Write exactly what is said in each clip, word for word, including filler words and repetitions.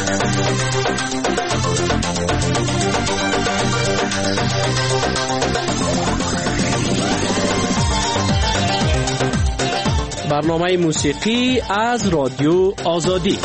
برنامه موسیقی از رادیو آزادی.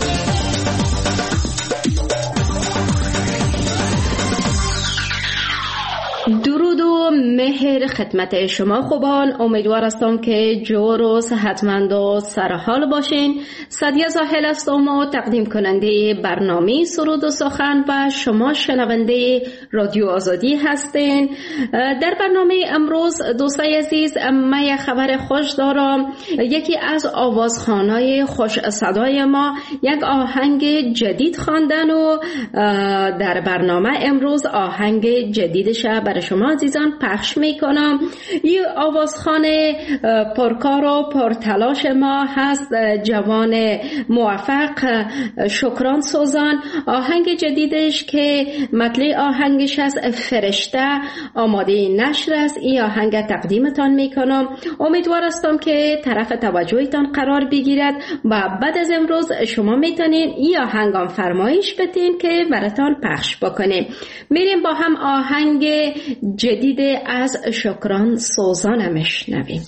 درود و مهر خدمت شما خوبان. امیدوار هستم که جور و صحتمند و سرحال باشین. سعدیه زاهل هستم و تقدیم کننده برنامه سرود و سخن و شما شنونده رادیو آزادی هستین. در برنامه امروز دوستای عزیز من خبر خوش دارم. یکی از آوازخوانای خوش صدای ما یک آهنگ جدید خواندن و در برنامه امروز آهنگ جدیدش برای شما عزیزان پخش میکنم. این آوازخوان پرکار و پرتلاش ما هست جوان موفق شکران سوزان. آهنگ جدیدش که مطلع آهنگش از فرشته آماده نشر است. این آهنگ تقدیمتان میکنم. امیدوار هستم که طرف توجهتان قرار بگیرد و بعد از امروز شما میتونین این آهنگام فرمایش بدین که براتان پخش بکنیم. میریم با هم آهنگ جدید از شکران سوزان میشنویم.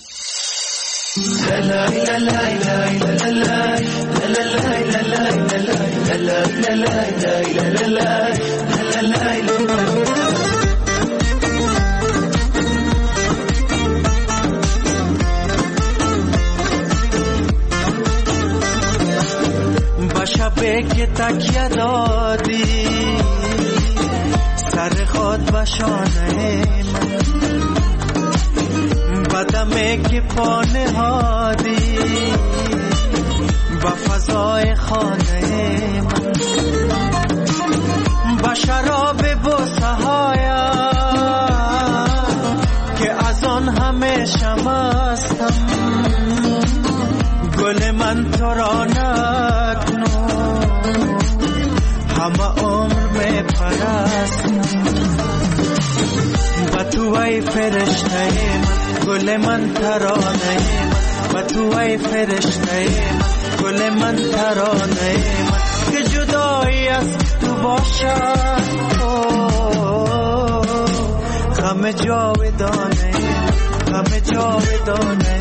با شبه که تکیه دادی سر خود و شانه من، بدمه که پا نهادی با فضای خانه من، با شراب بوسه هایم که از آن همه شمستم، گل من تو را نکنو همه عمر می پرستم، با تو ای فرشته من، گل من ترانه من، با تو ای فرشته من، گل من ترانه من، که جدایی از تو باشد غم جاودانه، غم جاودانه.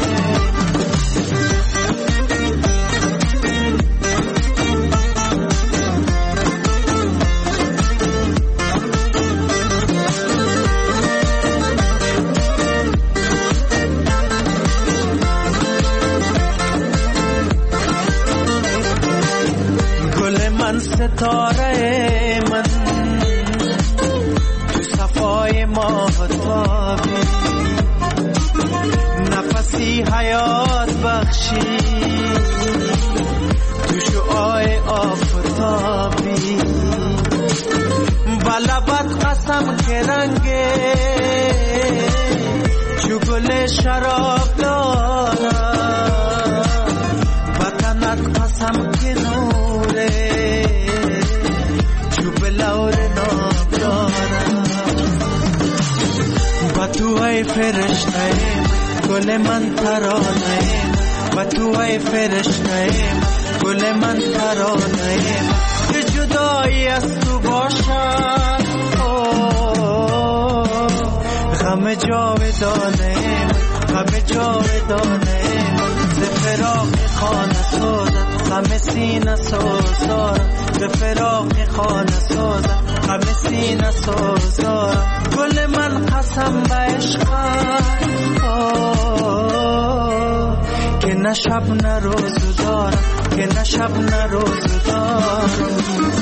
ستاره من تو صفای ماهتابی، نفسی حیات بخشی تو شعاع آفتابی، با لبت قسم که رنگه چو گل شراب دارم، با تنت قسم که نوره تو ای فرشته گل من ترانه، با تو ای فرشته گل من ترانه، که جدایی از تو باشد غم جاودانه، غم جاودانه. ز فراق خانه سازد غم سینه سازد، ز فراق خانه سازد غم سینه سازد، گل من قسم به عشقم که نه شب نه روز دارم، که نه شب نه روز دارم.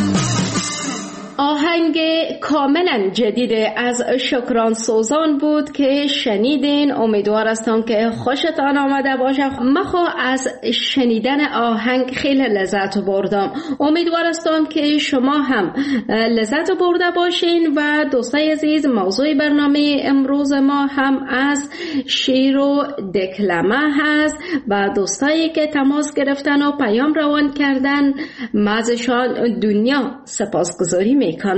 آهنگ کاملا جدید از شکران سوزان بود که شنیدین. امیدوار هستم که خوشتان آمده باشه. من خو از شنیدن آهنگ خیلی لذت بردم. امیدوار هستم که شما هم لذت برده باشین. و دوستای عزیز، موضوع برنامه امروز ما هم از شعر و دکلمه هست و دوستایی که تماس گرفتن و پیام روان کردن، من ازشان دنیا سپاسگزاری میکنم.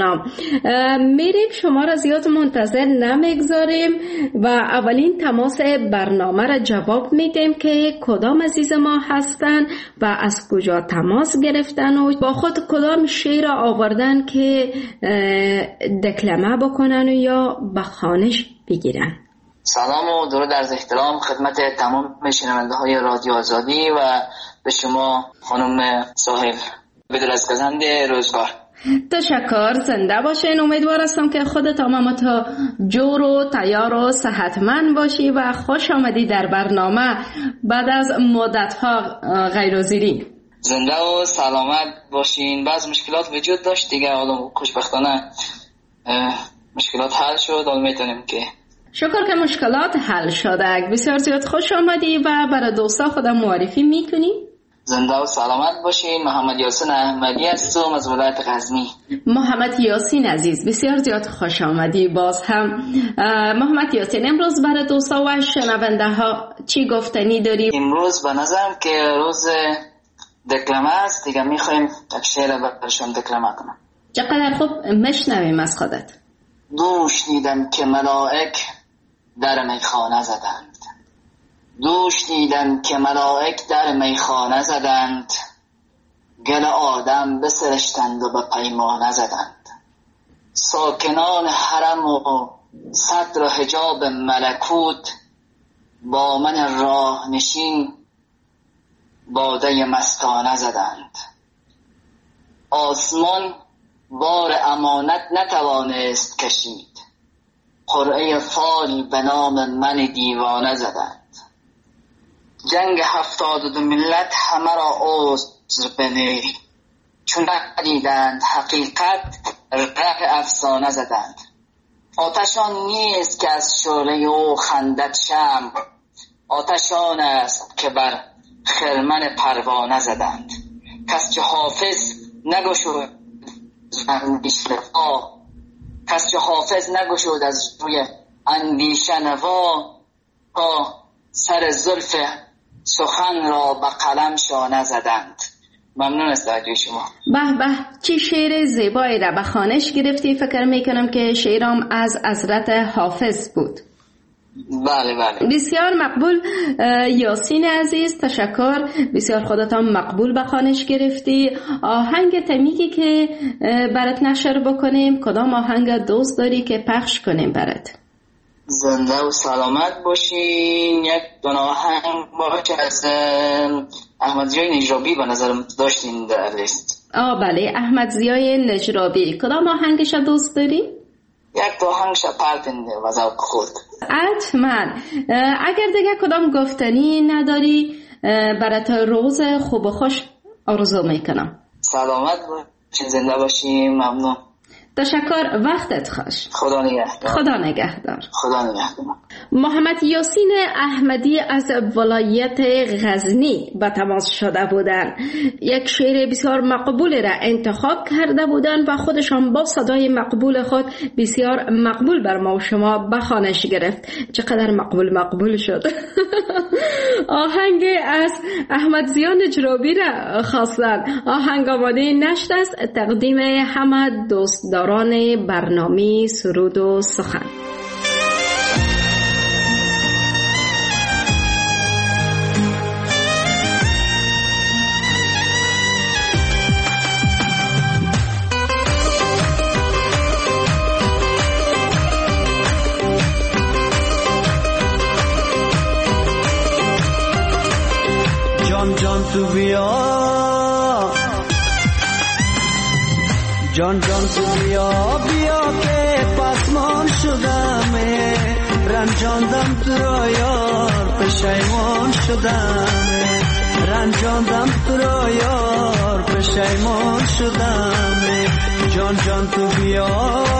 برنامه. میریم شما را زیاد منتظر نمیگذاریم و اولین تماس برنامه را جواب میدیم که کدام عزیز ما هستن و از کجا تماس گرفتن و با خود کدام شعر را آوردن که دکلمه بکنن و یا به خوانش بگیرن. سلام و درود عرض احترام خدمت تمام شنونده های رادیو آزادی و به شما خانم ساحل بدر از گزند روزگار. تشکر، زنده باشین. امیدوار هستم که خودت تمام تا جور و تیار و صحتمند باشی و خوش آمدی در برنامه بعد از مدت‌ها غیرحاضری. زنده و سلامت باشین. بعض مشکلات وجود داشت دیگه، حالا خوشبختانه مشکلات حل شد. حالا میتونیم که شکر که مشکلات حل شده. بسیار زیاد خوش آمدی و برای دوستا خودم معرفی میکنی؟ زنده و سلامت باشین. محمد یاسین احمدی هستم از ولایت غزنی. محمد یاسین عزیز بسیار زیاد خوش آمدی. باز هم محمد یاسین امروز برای دوستا و شنونده ها چی گفتنی داری؟ امروز به نظرم که روز دکلمه است دیگه، میخوایم یک شعر برشون دکلمه کنم. چقدر خوب، مشنویم از خودت. دوش دیدم که ملائک در میخانه زدند، دوش دیدم که ملائک در میخانه زدند، گل آدم بسرشتند و به پیمانه زدند. ساکنان حرم و صدر و حجاب ملکوت با من راه نشین باده مستانه زدند. آسمان بار امانت نتوانست کشید، قرعه فال به نام من دیوانه زدند. جنگ هفتاد و دو ملت همه را عذر بنه، چون ندیدند حقیقت رق افسانه زدند. آتشان نیست که از شعله او خندد شمع، آتشان است که بر خرمن پروانه زدند. کس که حافظ نگشود اندیشنوا، کس که حافظ نگشود از روی اندیشنوا، تا سر زلف سخن را به قلم شانه زدند. ممنون از توجه شما. به به، چه شعر زیبایی را به خوانش گرفتی. فکر میکنم که شعرام از حضرت حافظ بود. بله بله، بسیار مقبول یاسین عزیز، تشکر. بسیار خودتان مقبول به خوانش گرفتی. آهنگ تمیگی که برات نشر بکنیم کدام آهنگ دوست داری که پخش کنیم برات؟ زنده و سلامت باشین. یک دو آهنگ باشه از احمد ضیای نجرابی به نظرم داشتین در لیست. آه بله، احمد ضیای نجرابی. کدام آهنگش دوست داری؟ یک دو آهنگش پرتنده و ذوق خود. حتما. اگر دیگه کدام گفتنی نداری برات روز خوب و خوش آرزو میکنم. سلامت باشین، زنده باشین. ممنون. تشکر، وقتت خوش. خدا نگهدار. خدا نگهدار. خدا نگهدار. محمد یاسین احمدی از ولایت غزنی به تماس شده بودند. یک شعر بسیار مقبول را انتخاب کرده بودند و خودشان با صدای مقبول خود بسیار مقبول بر ما و شما به خوانش گرفت. چقدر مقبول مقبول شد. آهنگ از احمد ضیای نجرابی را خواستند. آهنگ آماده نشد است. تقدیم همه دوستداران برنامه سرود و سخن. جان جان تو بیا، جان جان تو بیا بیا که پسمان شدم، رنجاندم تو را یار پشیمان شدم، رنجاندم تو را یار پشیمان شدم. جان جان تو بیا،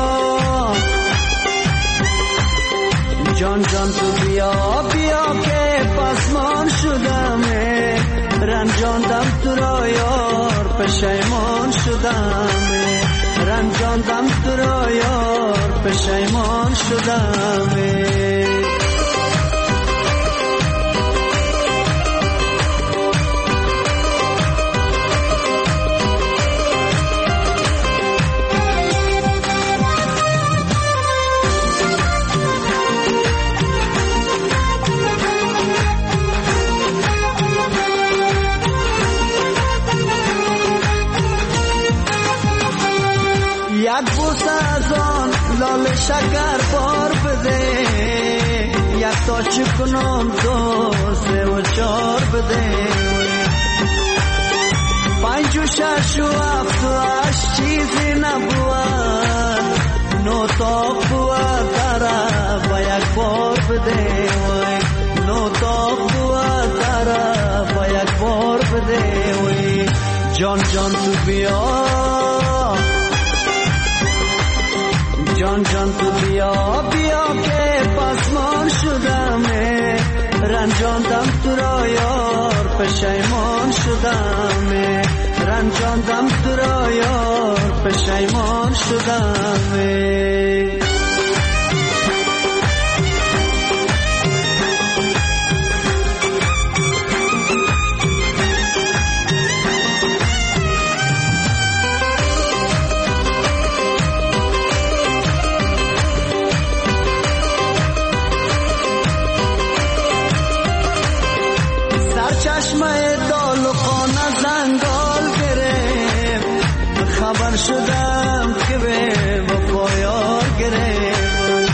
جان جان تو بیا بیا که پسمان شدم، رنجاندم تو را یار پشیمان شدم، رنجاندم تو را یار پشیمان شدم. صد بوسه از آن لاله شکر بار بده، یک تا چکنم دو سه و چار بده، پنج و شش و هفت و هشت چیزی نبود، نو تا بود داره با یک بار بده، نو تا بود داره با یک بار بده. جان جان تو بیا، جان جان تو بیا بیا که پسمان شدمه، رنجاندم تو را یار پشیمان شدمه، رنجاندم تو را یار پشیمان شدمه. چشمه دال و خانه زنگال گرفت، خبر شدم که به وفا یار گرفت،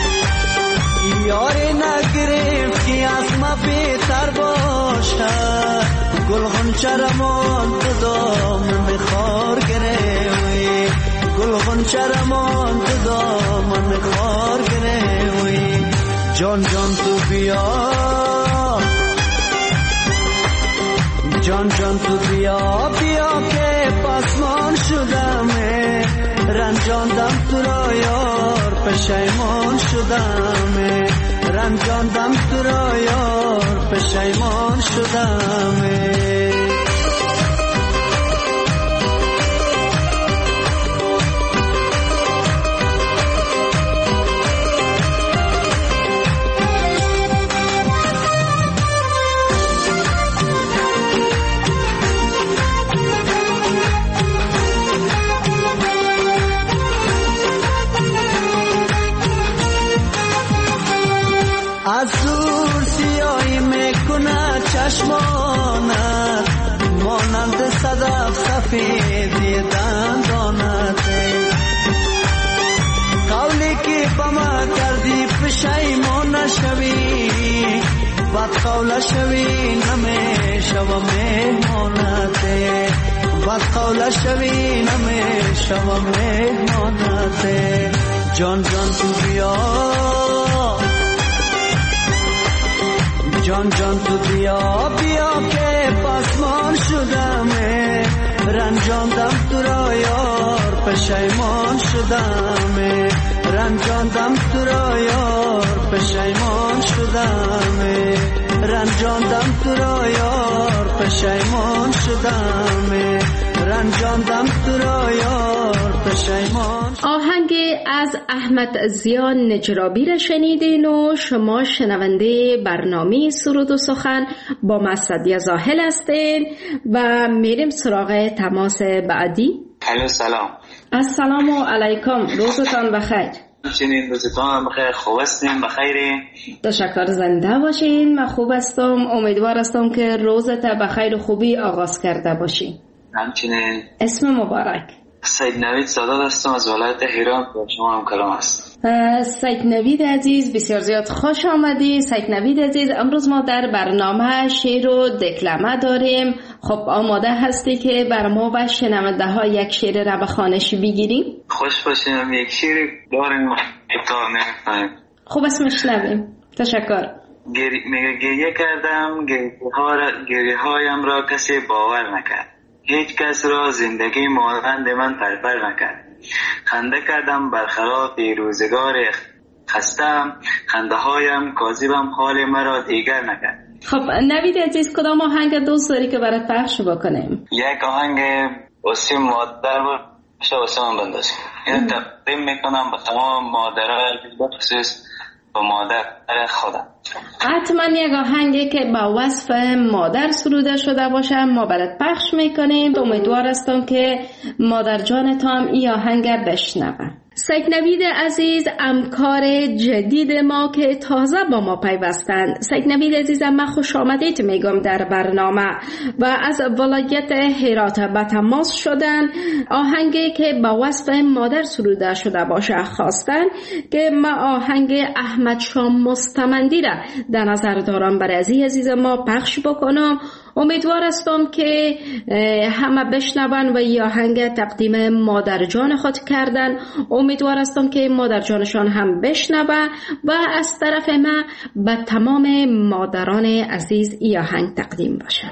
یاری نگرفت که از ما بهتر باشد، گل غنچه رمان تو دامن خار گرفت، گل غنچه رمان تو دامن خار گرفت. جان جان تو بیا، جان جان تو بیا بیا که پسمان شدمه، رنجاندم تو را یار پشیمان شدمه، رنجاندم تو را یار پشیمان شدمه. از دور سیاهی میکنه چشمانت، مانند صدف سفیدی دندانت، قولی که با ما کردی پشیمان نشوی، بد قول شوی نمیشه و مهمانت، بد قول شوی نمیشه و مهمانت. جان جان تو بیا، جان جان تو بیا بیا که پسمان شدمه، رنجاندم تو را یار پشیمان شدمه، رنجاندم تو را یار پشیمان شدمه، رنجاندم تو را یار پشیمان شدمه، رنجاندم تو را یار پشیمان. آهنگ از احمد ضیا نجرابی را شنیدین و شما شنونده برنامه سرود و سخن با مسعدی زاهل هستین و میریم سراغ تماس بعدی. الو سلام. السلام علیکم، روزتان بخیر. چنین روزتان بخیر، خوب هستین؟ بخیرین؟ تشکر، زنده باشین. من خوب هستم، امیدوار هستم که روزت بخیر و خوبی آغاز کرده باشین. همچنین. اسم مبارک؟ سید نوید سادات هستم از ولایت هرات، با شما هم کلام هست. سید نوید عزیز، بسیار زیاد خوش آمدی. سید نوید عزیز، امروز ما در برنامه شعر و دکلمه داریم. خب آماده هستی که بر ما و شنونده ها یک شعر را به خوانش بگیریم؟ خوش باشیم، یک شعر داریم محتار نمیفهمیم. خوب اسمش نبیم. تشکر. گری... میگه گریه کردم گریه هایم را کسی باور نکرد، هیچ کس را زندگی مانند من پرپر نکرد، خنده کردم برخلاف روزگار خستم، خنده هایم کاذبم حال مرا دیگر نکرد. خب نوید عزیز، کدام آهنگ دوست داری که برات پخش بکنیم؟ یک آهنگ واسه مادر باشه، واسه من بندازیم. اینو تقدیم میکنم به تمام مادرها، بخصوص به مادر خودم. حتما یک آهنگی که با وصف مادر سروده شده باشه ما برات پخش میکنیم. امیدوار هستم که مادر جانتان این آهنگ بشنوه. سید نوید عزیز همکار جدید ما که تازه با ما پیوستند. سید نوید عزیز من خوش آمدید میگم در برنامه و از ولایت هرات به تماس شدن. آهنگی که با وصف مادر سروده شده باشه خواستن که ما آهنگ احمد شاه مستمندی را در نظر دارم برای عزیز ما پخش بکنم. امیدوار هستم که همه بشنون و این آهنگ تقدیم مادر جان خود کردن. امیدوار هستم که مادر جانشان هم بشنوه و از طرف ما به تمام مادران عزیز این آهنگ تقدیم باشه.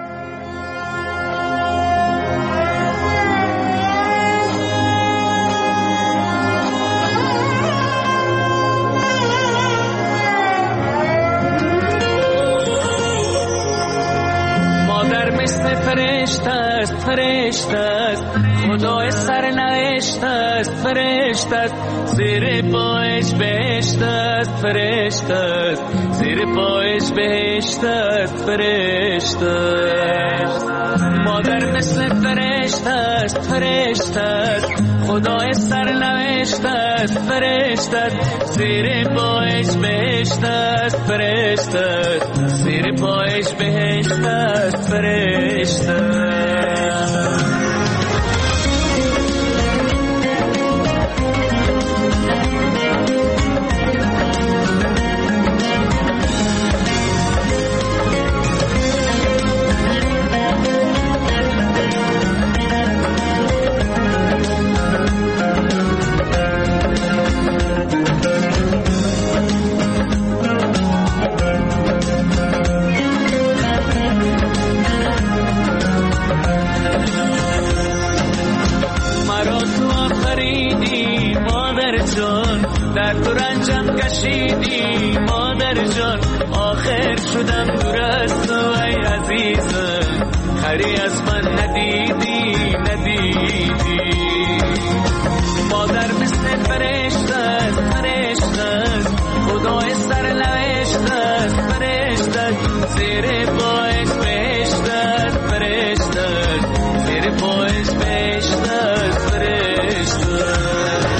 مثل فرشته است فرشته است خدای سرنوشت است فرشته است زیر پایش بهشت است فرشته است زیر پایش بهشت است فرشته است. مادر مثل فرشته است فرشته است خدای سرنوشت است فرشته است زیر پایش بهشت است فرشته است زیر پایش بهشت است فرشته است. در تو رنجم کشیدی مادر جان آخر شدم دور از تو ای عزیزم خری از من ندیدی ندیدی. مادر مثل فرشته است فرشته است خدای سرنوشت است فرشته است زیر پایش بهشت است فرشته است زیر پایش بهشت است فرشته است.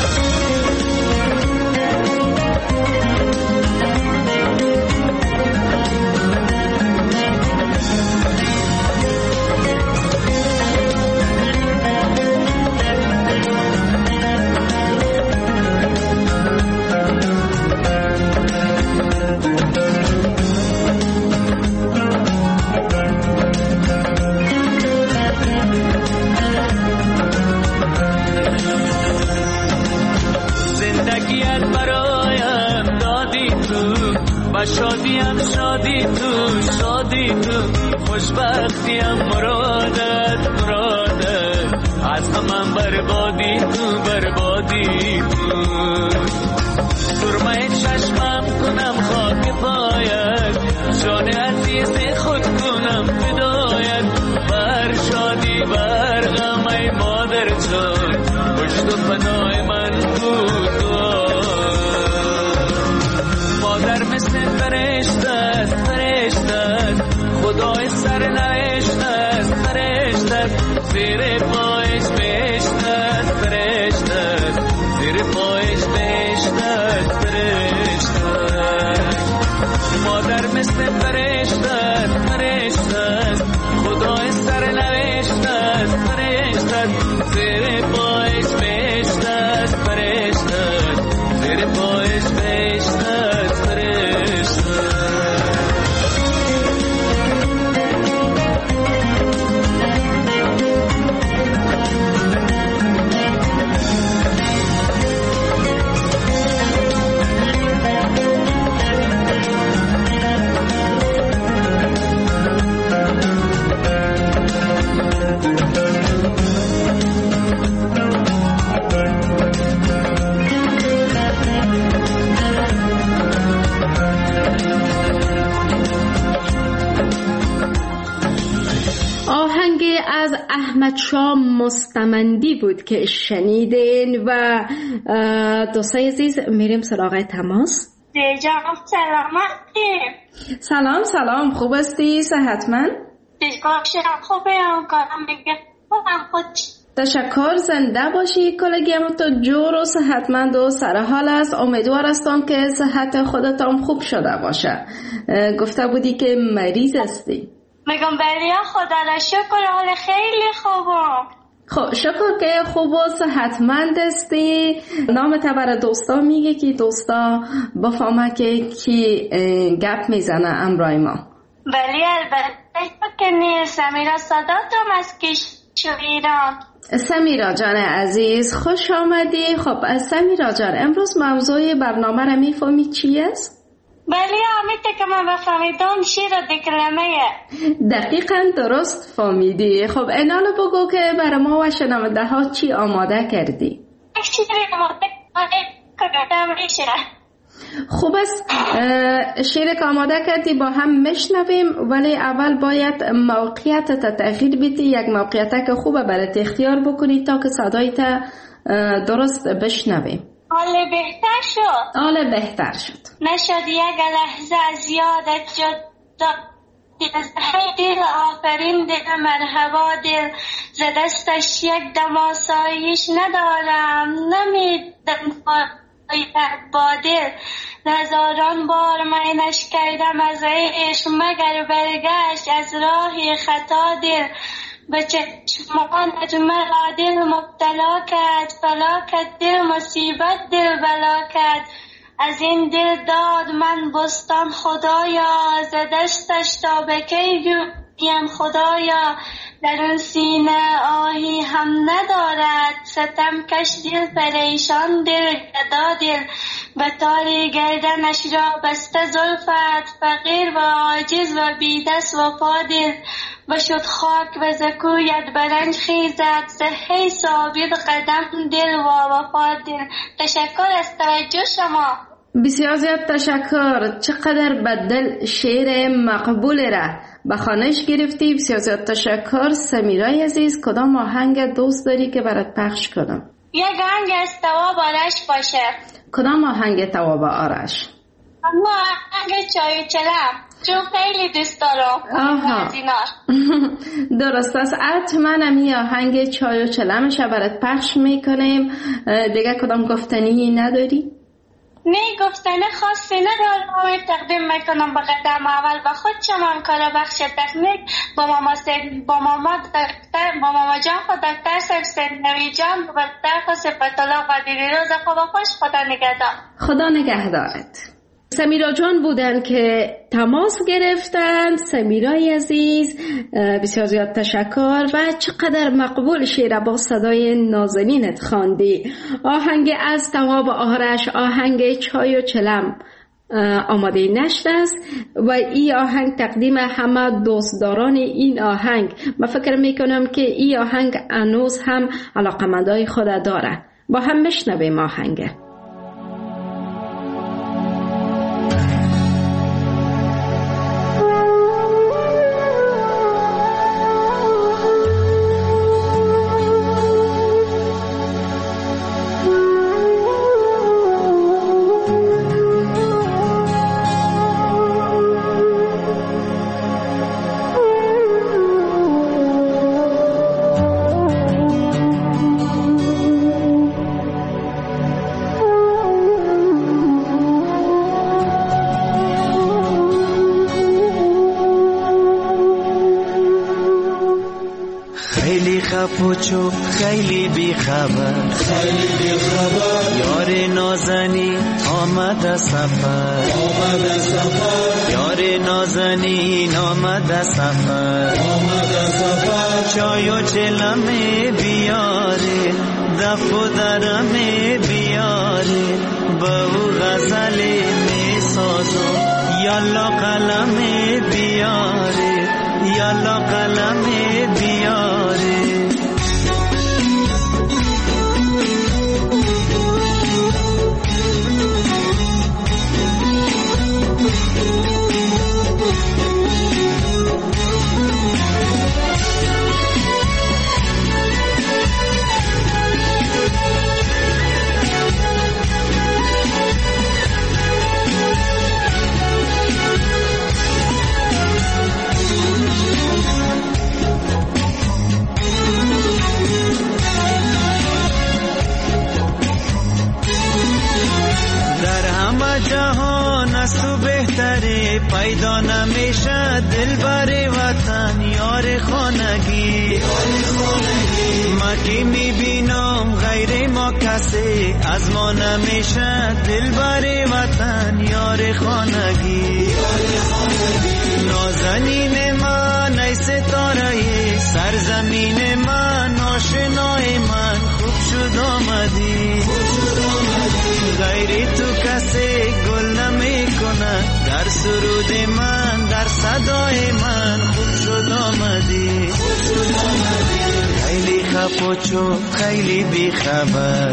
شادیم شادی تو شادی تو خوشبختیم مرادت مرادت از همم بربادی تو بربادی تو. سرمه چشمم کنم خاک پایت جان عزیز خود کنم فدایت بر شادی بر غم ای مادر جان پشت و پناه من بود. مادر مثل فرشته است فرشته است خدای سرنوشت است فرشته است زیر پایش بهشت است فرشته است زیر پایش بهشت است فرشته است. مادر مثل فرشته است فرشته است خدای سرنوشت است فرشته است زیر پایش بهشت است فرشته است زیر پایش بهشت است فرشته. از احمد شاه مستمندی بود که شنیدین و دوستای عزیز میریم سراغ تماس. جان سلامتی. سلام سلام، خوب هستی؟ صحتمند؟ تشکر، خوبه. اون کارم میگه خود. تشکر، زنده باشی. کلگیم تو جور و صحتمند و سرحال است. امیدوار هستم که صحت خودت هم خوب شده باشه. گفته بودی که مریض هستی. میگم بله خدا را شکر، حال خیلی خوبم. خب شکر که خوب و صحتمند هستی. نام تا برای دوستا میگه که دوستا بفهمه که کی گپ میزنه امرای ما. بله البته که نیست. سمیرا صداتم از کشور ایران. سمیرا جان عزیز خوش آمدی. خب سمیرا جان امروز موضوع برنامه را میفهمی چی است؟ بله آمیده که من بفهمیدم شیر دکلمه. دقیقا درست فهمیدی. خب اینالو بگو که برای ما و شنونده ها چی آماده کردی؟ شیر آماده کردم ریشه. خوب است، شیر که آماده کردی با هم مشنویم، ولی اول باید موقعیت تغییر بدی. یک موقعیت که خوبه برای اختیار بکنی تا که صدایت درست بشنویم. حال بهتر شد. حال بهتر شد. نشد یک لحظه از یادت جدا. دل آفرین دل مرحبا دل، ز دستش یک دم آسایش ندارم. نمیدم با دل، هزاران بار منش کردم از عشق، مگر برگشت از راه خطا دل. به چشمانت مرا دل مبتلا کرد، فلا کرد دل مصیبت دل بلا کرد. از این دل داد من بستان خدایا، ز دستش تا به کی جویم خدایا. در اون سینه آهی هم ندارد، ستم کش دل پریشان دل گدا دل. به تاری گردنش را بسته زلفت، فقیر و عاجز و بیدست و پا دل. بشد خاک و زکویت برنج خیزد، صحی ثابت قدم دل و وفا دل. تشکر از توجه شما. بسیار زیاد تشکر. چقدر بدل شعر مقبول را به خوانش گرفتی. بسیار زیاد تشکر. سمیرای عزیز کدام آهنگ دوست داری که برات پخش کنم؟ یک آهنگ از تواب آرش باشه. کدام آهنگ تواب آرش؟ اما آهنگ چای و چلم، چون خیلی دوست دارم. آها درست است. حتما امی آهنگ چای و چلمش برات پخش میکنیم. دیگه کدام گفتنی نداری؟ نه گفتنه خاصی ندارم. تقدیم میکنم به قدم اول و خود شما کار بخش تکنیک با ماما سید با ماما دکتر با ماما جان خود دکتر سید سید نوی جان و دکتر صفت الله قدیری روز خوب و خوش. خدا نگهدار. خدا نگهدارت. سمیرا جان بودن که تماس گرفتند. سمیرای عزیز بسیار زیاد تشکر و چقدر مقبول شعر با صدای نازنینت خواندی. آهنگ از تواب آرش، آهنگ چای و چلم آماده نشت است و این آهنگ تقدیم همه دوستداران این آهنگ. من فکر میکنم که این آهنگ هنوز هم علاقمندای خود داره. با هم بشنویم آهنگ. پوچو خیلی بی خبر خیلی بی خبر یار نازنی آمد سفر آمد سفر یار نازنین آمد سفر آمد سفر چای و چلم بیاره دف و درم بیاره بهو غزل می سازو یالا قلم بیاره یالا قلم بیاره نمیبینم غیر ما کسی، از ما نمیشه دلبر وطن یار خانگی. نازنین من ای ستاره سرزمین من، آشنای من خوب شد آمدی. غیر تو کسی گل نمی کنه، در سرود من در صدای من خوب شد آمدی. خیلی خفاچو خیلی بی خبر،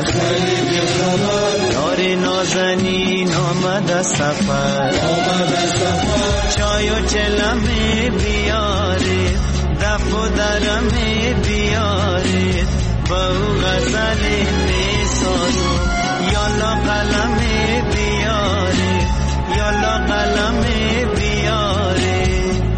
یار نازنین آمد سفر. چای و چلمه بیارید، دف و درمه بیارید، با او غزل می سازم. یالا قلمه بیارید، یالا قلمه بیارید.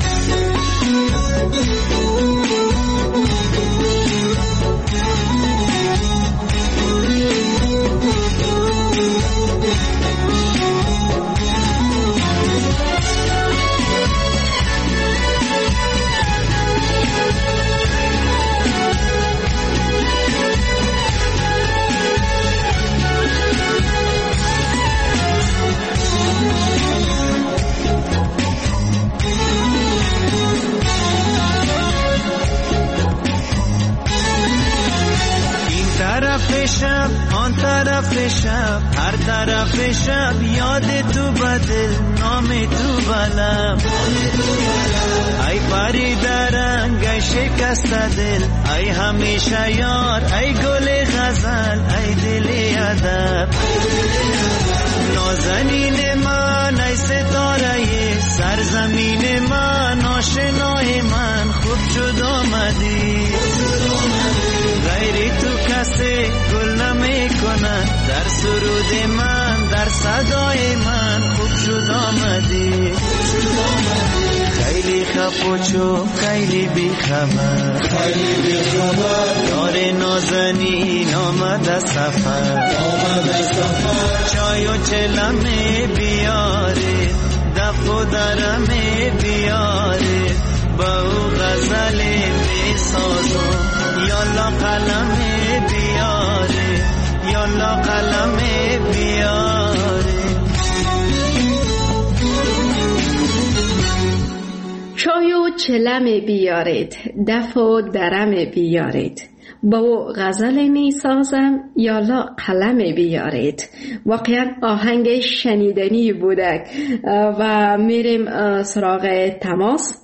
شب آن طرف شب، هر طرف شب یاد تو بدل، نام تو بلم. ای پری درنگ ای شکست دل، ای همیشه یار ای گل غزل، ای دل ادب. نازنین من ای ستاره سرزمین من، آشنای من خوب شد آمدی. غیر تو کسی گل نمی کنه، در سرود من در صدای من خوب شد آمدی. خیلی خفاچو خیلی بی خبر، یار نازنین آمد سفر. چای و چلمه بیارید، دف و درمه بیارید، با او غزل می سازم. یالا قلمه بیارید، یالا قلمه بیارید. چای و چلم بیارید، دف و درم بیارید، با غزل می سازم. یالا قلم بیارید. واقعا آهنگ شنیدنی بوده و میریم سراغ تماس.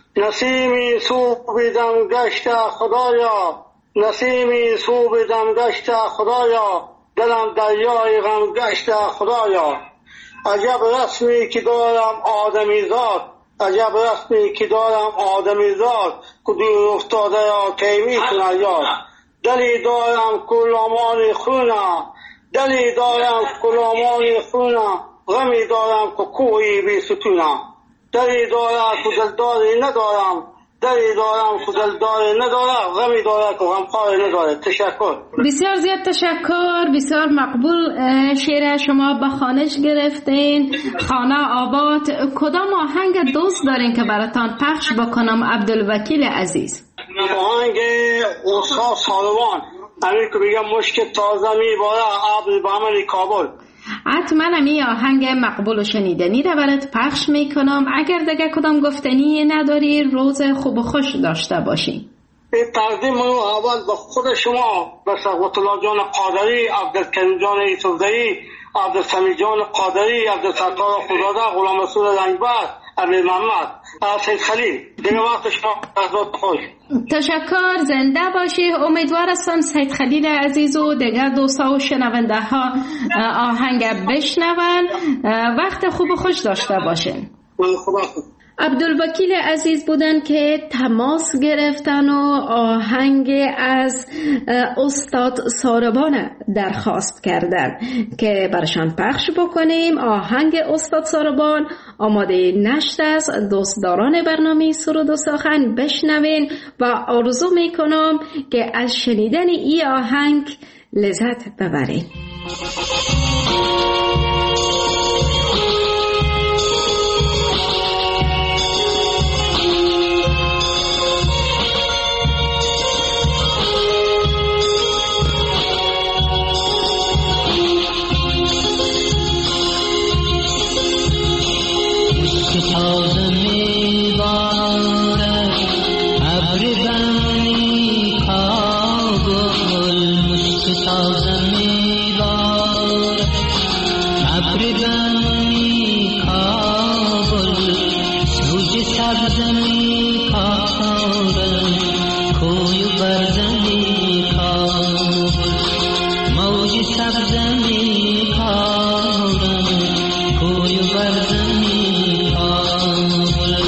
نسیمی صوب دم گشت خدایا، نسیمی صوب دم گشت خدایا، دلم دریای غم گشت خدایا. عجب رسمی که دارم آدمی زاد، عجب رسمی که دارم آدمی زاد، که دور افتاده یا کی میتونه یاد. دلی دارم کلامان خونه، دلی دارم کلامان خونه، غمی دارم که کوهی بی ستونه. دلی دارم که دلداری ندارم، دلی دارم که دلداری ندارم، غمی دارم که غمخواری ندارم. تشکر. بسیار زیاد تشکر، بسیار مقبول. شعر شما به خوانش گرفتین. خانه آباد. کدام آهنگ دوست دارین که براتان پخش بکنم عبدالوکیل عزیز؟ آهنگ استاد سالوان، همین که بگم مشک تازه میباره عبد بهمن کابل. حتما همی آهنگ مقبول و شنیدنی رو برات پخش میکنم. اگر دیگه کدام گفتنی نداری، روز خوب و خوش داشته باشین. این تقدیم رو اول به خود شما، به سقوط الله جان قادری، عبدالکریم جان یوسفزئی، عبدالسمی جان قادری، عبدالستار خداده، غلام رسول رنگبر، عبد محمد، سید خلیل. دیگه وقت شما از خوش. تشکر، زنده باشی. امیدوار هستم سید خلیل عزیز و دیگر دوستا و شنونده ها آهنگ بشنون. وقت خوب و خوش داشته باشین. خدا عبدالوکیل عزیز بودن که تماس گرفتن و آهنگ از استاد ساربان درخواست کردن که برشان پخش بکنیم. آهنگ استاد ساربان آماده نشت است. دوستداران برنامه سرود و سخن بشنوین و آرزو میکنم که از شنیدن این آهنگ لذت ببرین. موج سبز میخوارم کوی و برز میخوارم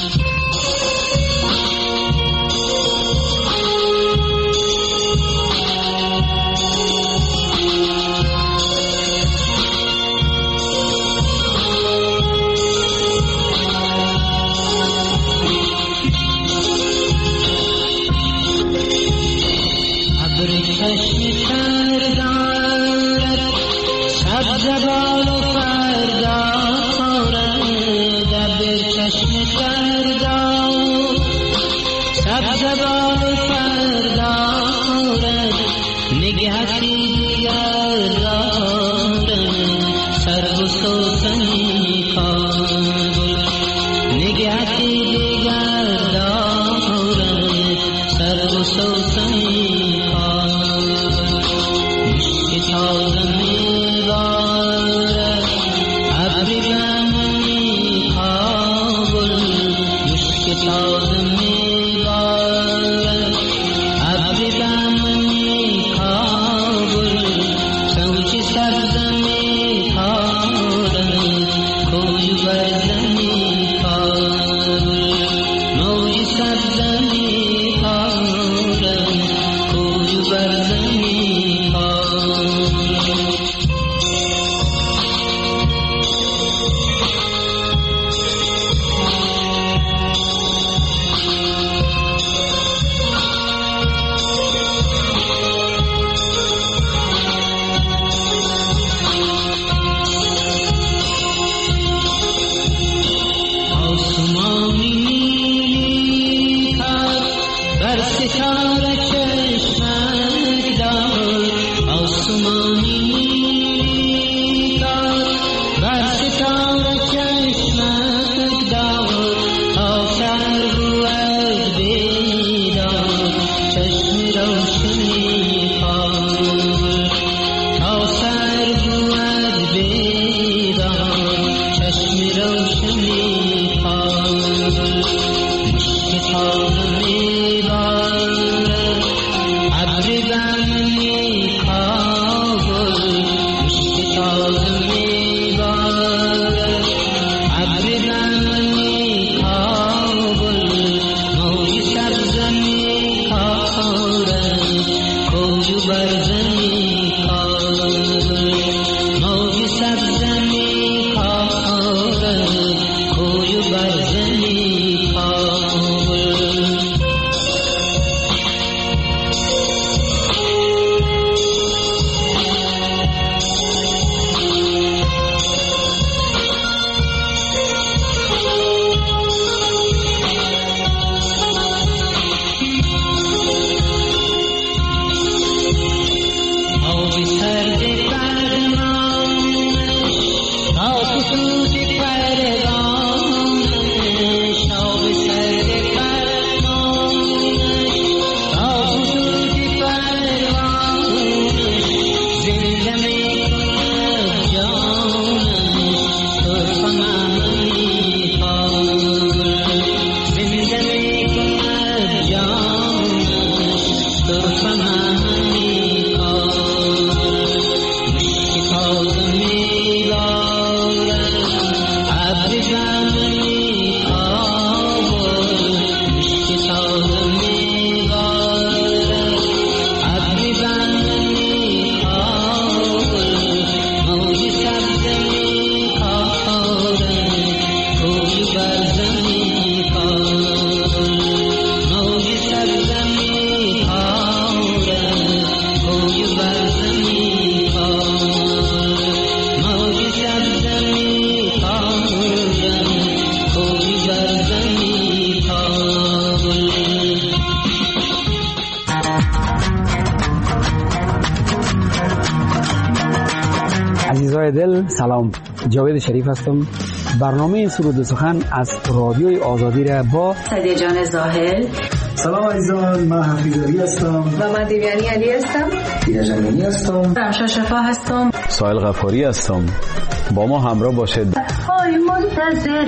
عزیزای دل سلام، جاوید شریف هستم. برنامه سرود و سخن از رادیوی آزادی را با سعدیه جان زاهل. سلام عزیزان، من حفیظ علی هستم و من دیویانی علی هستم. دیده جنگانی هستم. رمشا شفا هستم. سایل غفاری هستم. با ما همراه باشید. آی منتظر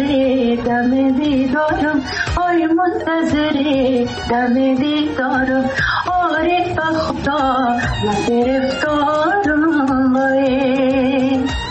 دم دیدارم، آی منتظر دم دیدارم، عارف خدا من گرفتارم،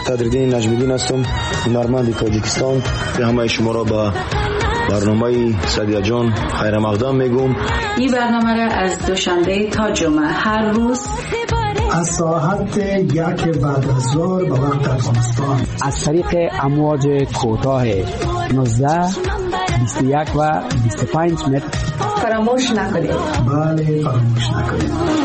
صدرالدین نجمیدین هستم، هنرمند تاجیکستان. همه شما را به برنامه سدیا جان خیر مقدم میگم. این برنامه را از دوشنبه تا جمعه هر روز از ساعت یک بعد از ظهر به وقت افغانستان از طریق امواج کوتاه نوزده، بیست و یک و بیست و پنج متر فراموش نکنید. بله فراموش نکنید.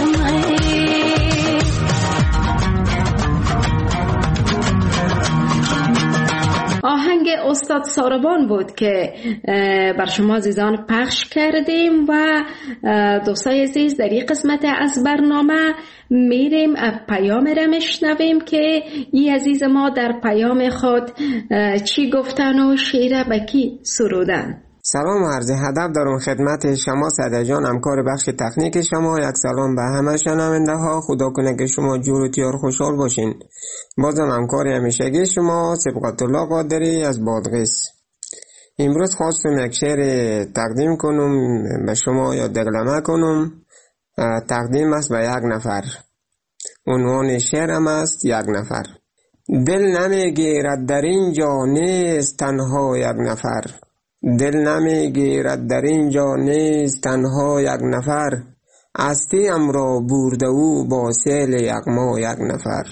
آهنگ استاد ساربان بود که بر شما عزیزان پخش کردیم و دوستای عزیز در این قسمت از برنامه میریم پیام را میشنویم که این عزیز ما در پیام خود چی گفتن و شعر به کی سرودن. سلام و عرض ادب دارم خدمت شما سدیا جان، همکار بخش تکنیک شما. یک سلام به همه شنونده ها. خدا کنه که شما جور و تیار خوشحال باشین. بازم همکار همیشگی شما سبقت الله قادری از بادغیس. امروز خواستم یک شعر تقدیم کنم به شما یا دقلمه کنم. تقدیم است به یک نفر. عنوان شعرم است یک نفر. دل نمیگیرد در اینجا نیست تنها یک نفر. دل نمیگیرد در اینجا نیست تنها یک نفر. هستیم را برده او با سیل یغما یک نفر.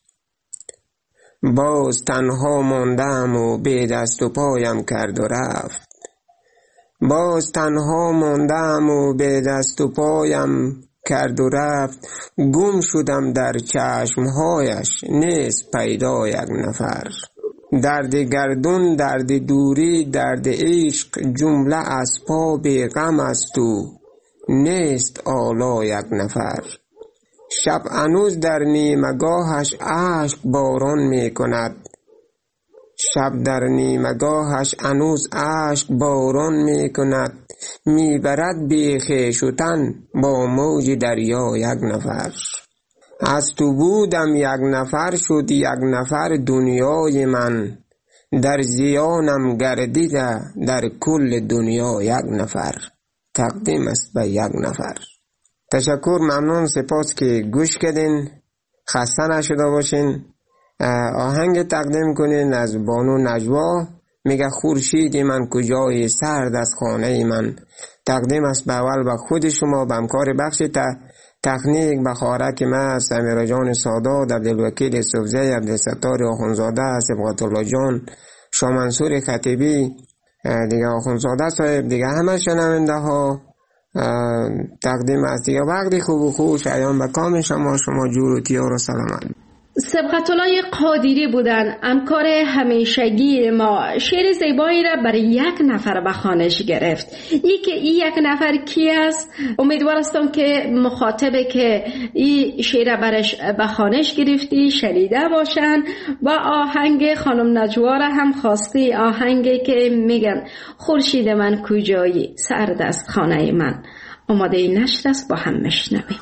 باز تنها ماندم و بی دست و پایم کرد و رفت. باز تنها ماندم و بی دست و پایم کرد و رفت. گم شدم در چشمهایش نیست پیدا یک نفر. درد گردون، درد دوری، درد عشق، جمله اسباب غم است و نیست آلا یک نفر. شب هنوز در نیمگاهش اشک باران می کند. شب در نیمگاهش هنوز اشک باران می کند. می برد بی خویش و تن با موج دریا یک نفر. از تو بودم یک نفر شد یک نفر دنیای من. در زیانم گردیده در کل دنیا یک نفر. تقدیم است به یک نفر. تشکر، ممنون، سپاس که گوش کردین. خسته نشده باشین. آهنگ تقدیم کنین از بانو نجوا. میگه خورشید من کجای سرد از خانه من. تقدیم است به اول به خود شما، به همکار بخش تا تکنیک، به خارک ما سمیرا جان سادات، عبدالوکیل صوفزی، عبدالستار آخونزاده، سبقت الله جان، شاه منصور خطیبی، دیگه آخونزاده صاحب، دیگه همه شنونده ها. تقدیم است دیگه وقتی خوب و خوش ایام به کام شما. شما جور و تیار و سلامت. سبقت الله قادری بودن، همکار همیشگی ما. شعر زیبایی را برای یک نفر به خوانش گرفت. ای که این یک نفر کی است؟ امیدوار هستم که مخاطبه که این شعر برش به خوانش گرفتی شنیده باشن. با آهنگ خانم نجوا را هم خواستی، آهنگی که میگن خورشید من کجایی سرد است خانه من. آماده نشر است، با هم میشنویم.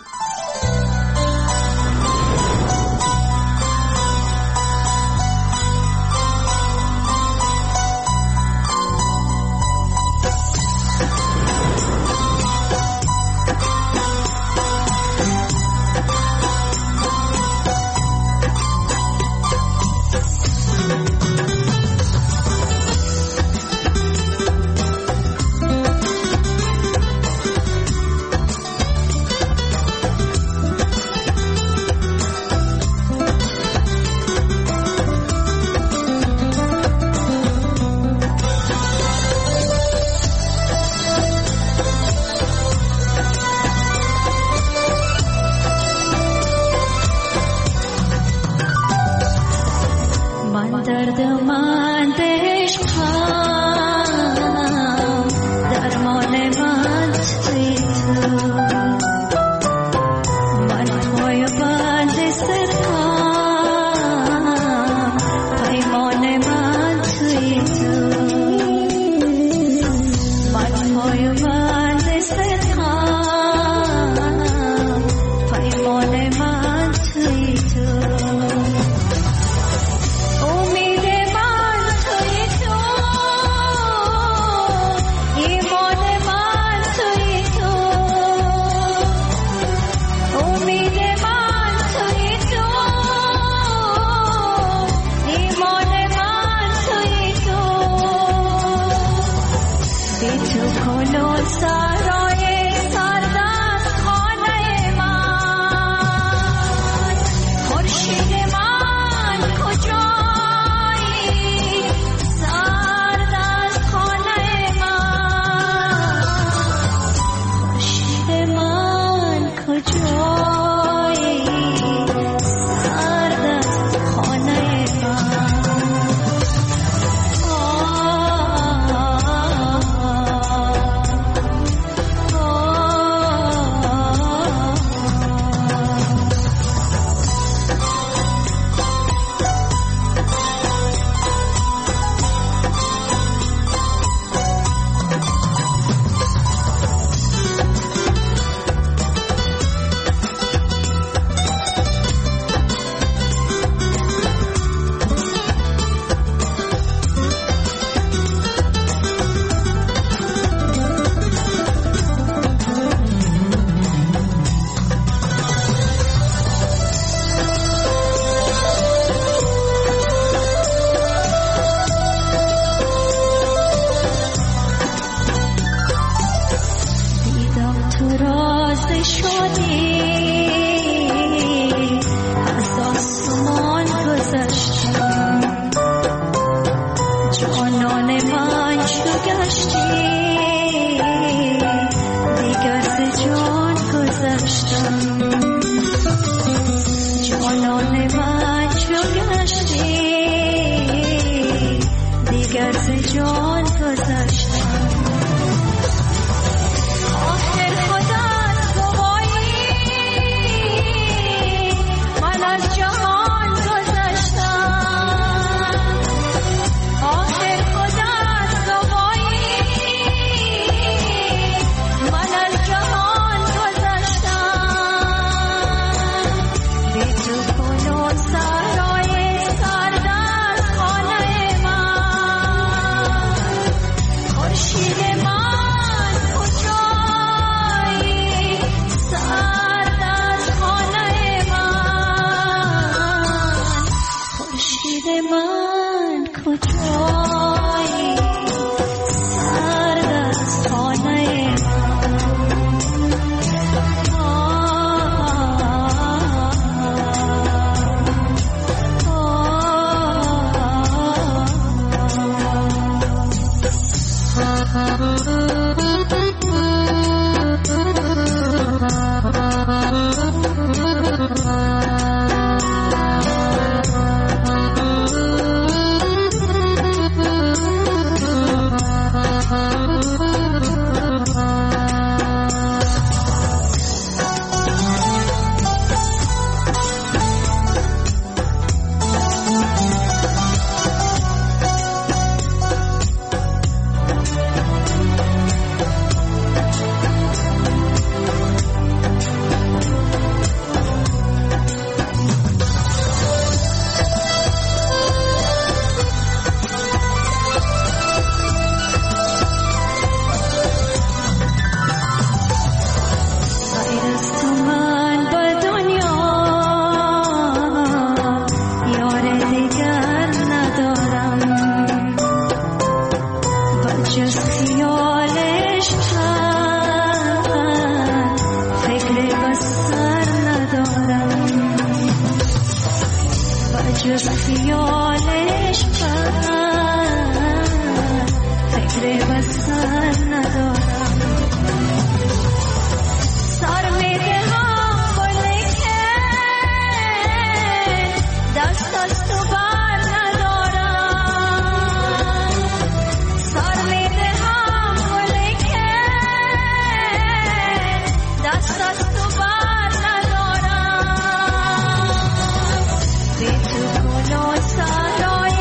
Sorry.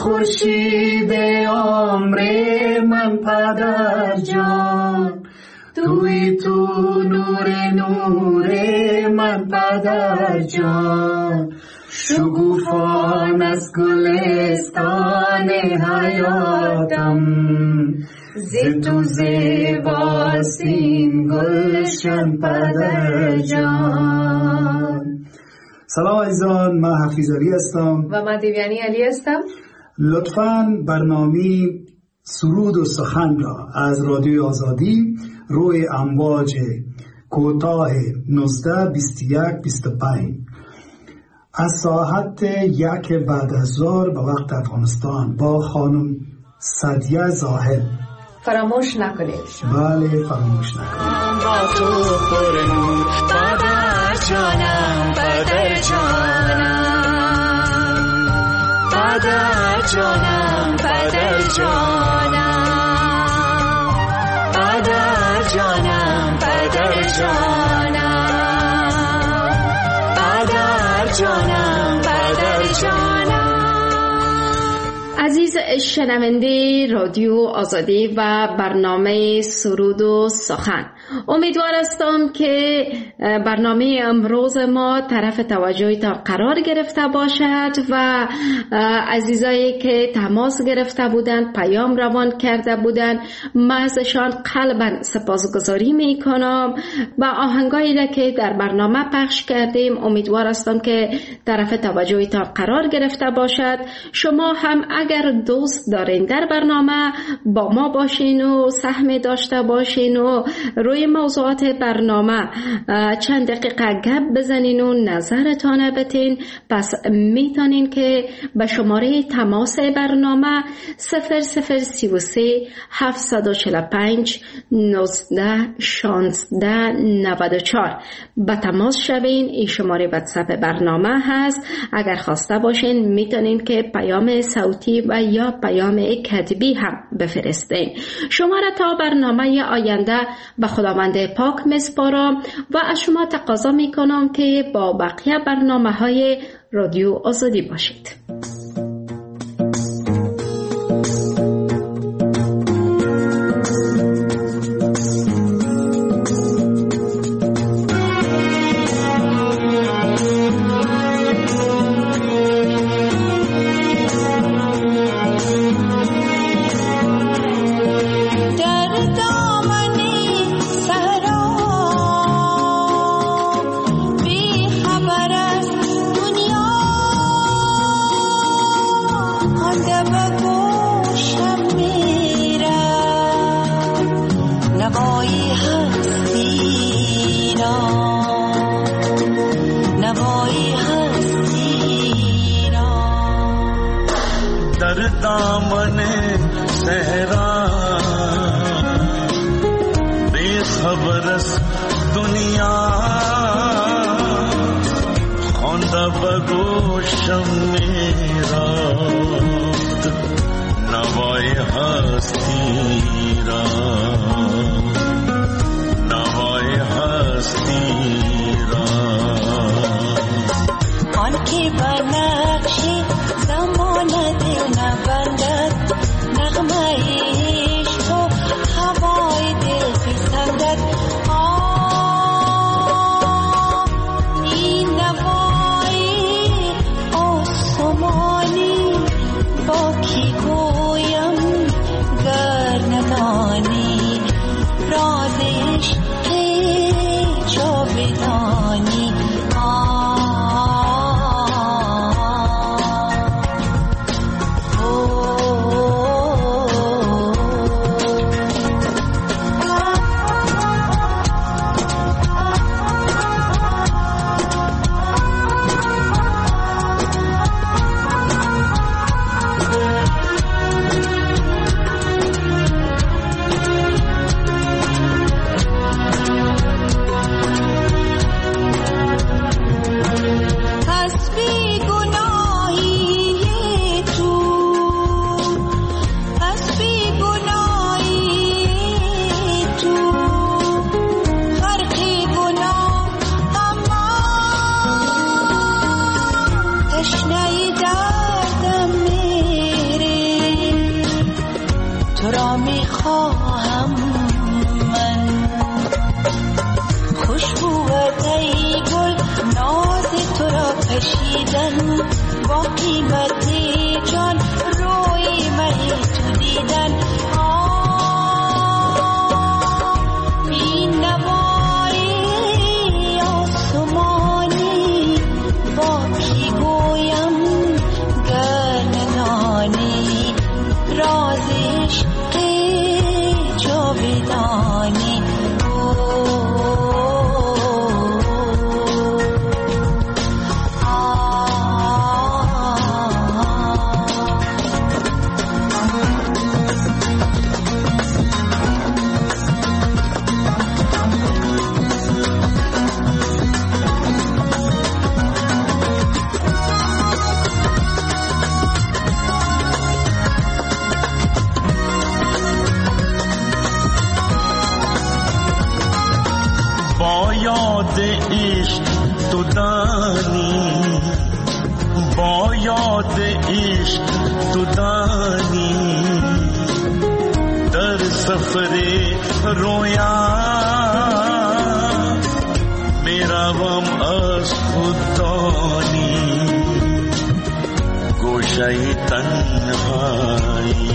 خورشید عمر من پدر جان، توی تو نور نور من پدر جان، شگوفان از گلستان حیاتم، ز تو زیباستین گلشن پدر جان. سلام عزیزان، من حفیظ علی هستم و من دیویانی علی هستم. لطفاً برنامه سرود و سخن را از رادیوی آزادی روی امواج کوتاه نوزده بیست و یک بیست و پنج از ساعت یک بعد از ظهر به وقت افغانستان با خانم سدیه زاهد فراموش نکنید. بله فراموش نکنید. با تو پرنور پدر جانم، پدر جانم، پدر جانم، پدر جانم، پدر جانم، پدر جانم، پدر جانم، پدر جانم. عزیز شنونده رادیو آزادی و برنامه سرود و سخن، امیدوار هستم که برنامه امروز ما طرف توجهی تا قرار گرفته باشد و عزیزایی که تماس گرفته بودند، پیام روان کرده بودند، من ازشان قلبا سپاسگزاری می کنم و آهنگایی را که در برنامه پخش کردیم امیدوار هستم که طرف توجهی تا قرار گرفته باشد. شما هم اگر دوست دارین در برنامه با ما باشین و سهم داشته باشین و روی موضوعات برنامه چند دقیقه گپ بزنین و نظرتان بتین، پس میتونین که به شماره تماس برنامه صفر صفر سی و سه هفتصد و چهل و پنج نوزده شانزده نود و چهار به تماس شوین. این شماره واتساپ برنامه هست. اگر خواسته باشین میتونین که پیام صوتی و یا پیام کتبی هم بفرستین. شما را تا برنامه آینده به خداوند پاک میسپارم و از شما تقاضا میکنم که با بقیه برنامه های رادیو آزادی باشید. Oh خواهم من. خوشبوت ای گل ناز تو را کشیدن، با قیمت جان روی من تو دیدن. این نوای آسمانی با کی گویم گر ندانی، راز عشق جاودانی. عشق تو دانی، با یاد عشق تو دانی، در سفر رویا میروم از خوددانی، گوشه تنهایی.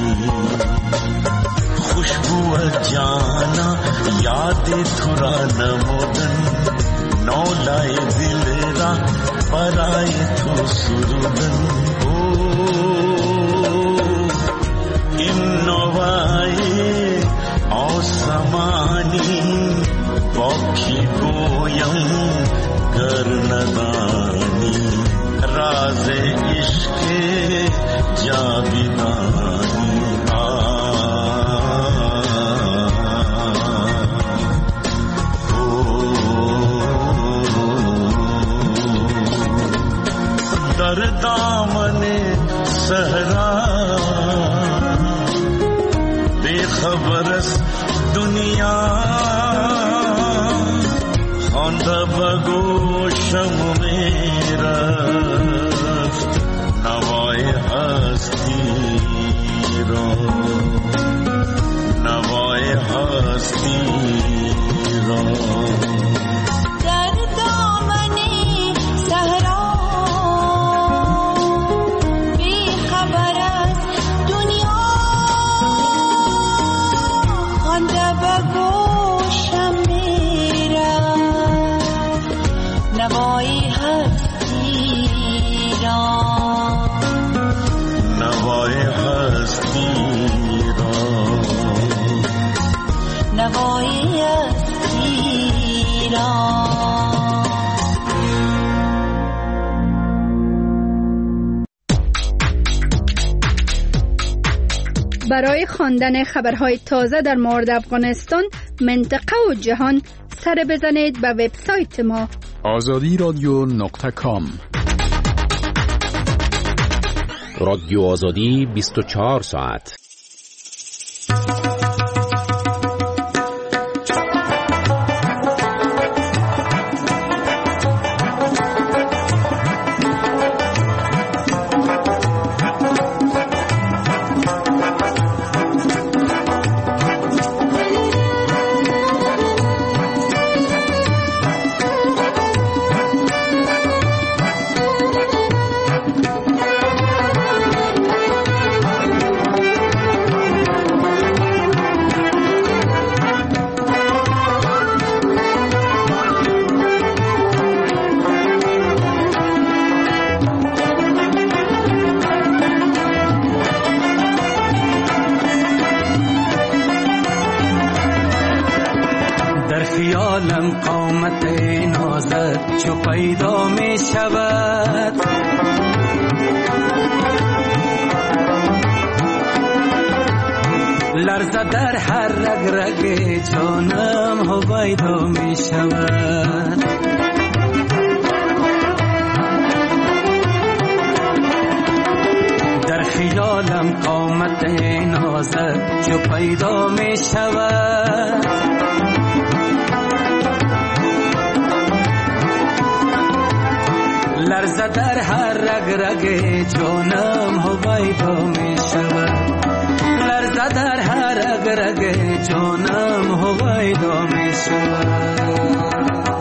خوشبو جانا یاد تو را نمودن، نولای دل را برای تو سرودن. این نوای آسمانی با کی گویم گر ندانی، راز عشق جاودانی. در دامن صحرا بے خبر است دنیا، خواندہ بگوشم میں رفت نوای هستی را، نوای هستی را. برای خواندن خبرهای تازه در مورد افغانستان، منطقه و جهان سر بزنید به وبسایت ما آزادی رادیو نقطه کام. رادیو آزادی بیست و چهار ساعت. خیالم قامت نازت چو پیدا می شود، لرزه در هر رگ رگ جانم هویدا می شود. در خیالم قامت نازت چو پیدا می شود، لرزه در هر رگ رگ جانم هویدا می شود. لرزه لرزه در هر رگ رگ جانم هویدا می شود.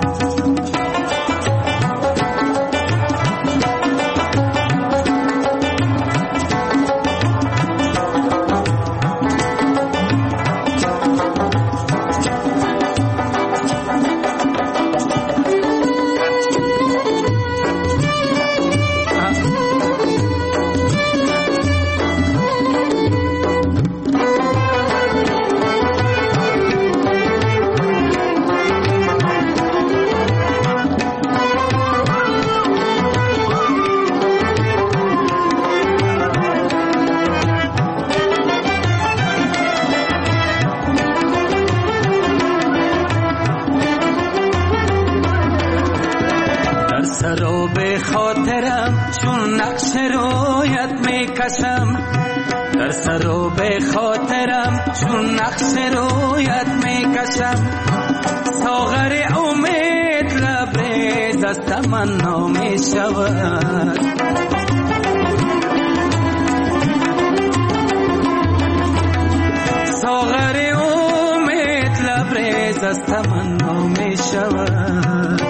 در سر و به خاطرم چون نقش رویت می کشم ساغر امید لبریز از تمنا می شود. ساغر امید لبریز از تمنا می شود.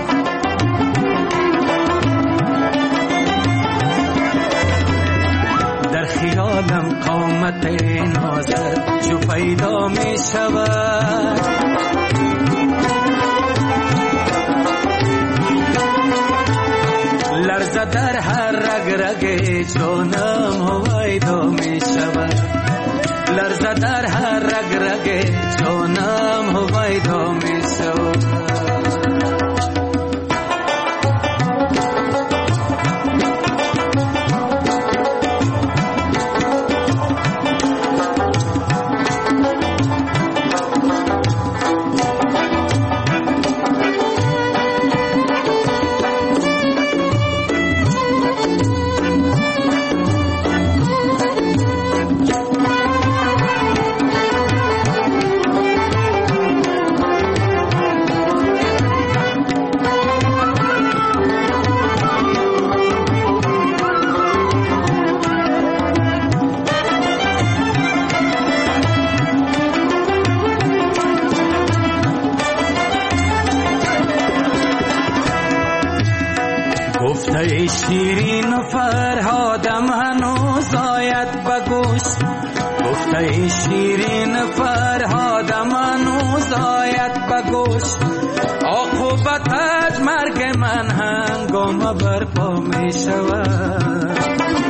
خیالم قامت نازت جو پیدا می شود. لرزه در هر رگ رگ جانم هویدا می شود. لرزه در هر رگ رگ جانم هویدا می شود. گفته شیرین و فرهادم هنوز آید بگوش. گفته شیرین و فرهادم هنوز آید بگوش. عاقبت از مرگ من هنگام برپا می شود.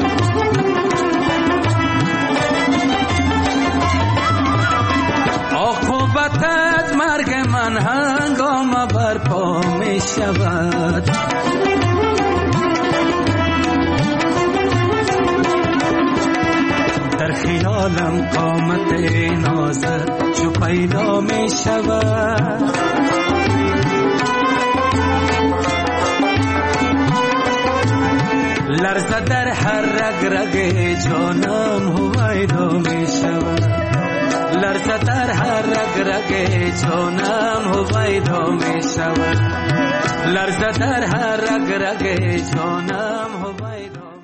عاقبت از مرگ من هنگام برپا می شود. در خیالم قامت نازت جو پیدا می شود. لرزه در هر رگ رگ جانم هویدا می شود. لرزه در هر رگ رگ جانم هویدا می شود. لرزه در هر رگ رگ جانم